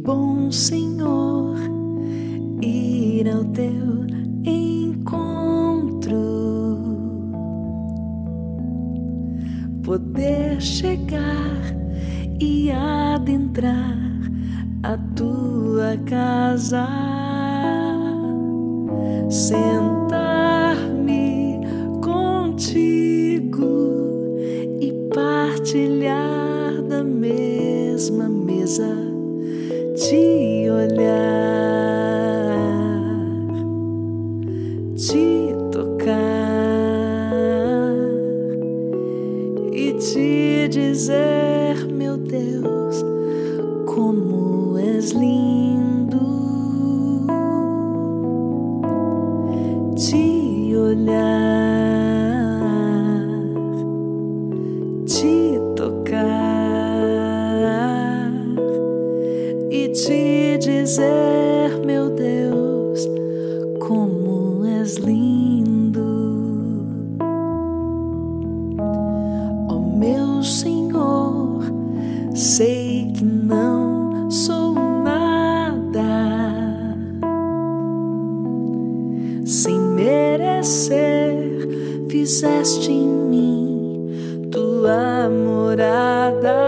bom, Senhor, ir ao teu encontro, poder chegar e adentrar a tua casa, sentar-me contigo e partilhar da mesma mesa, te olhar, te tocar e te dizer, meu Deus, como és lindo, te olhar, te tocar e te dizer, meu Deus, como és lindo. Ó meu Senhor, sei que não sou nada, sem merecer, fizeste em mim tua morada,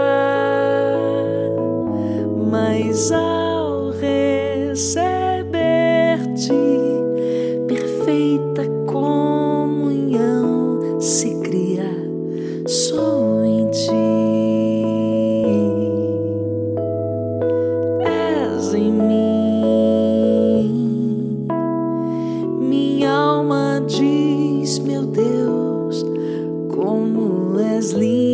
mas ao receber-te, perfeita comunhão se cria só em ti. És em mim, minha alma diz, meu Deus, como és lindo.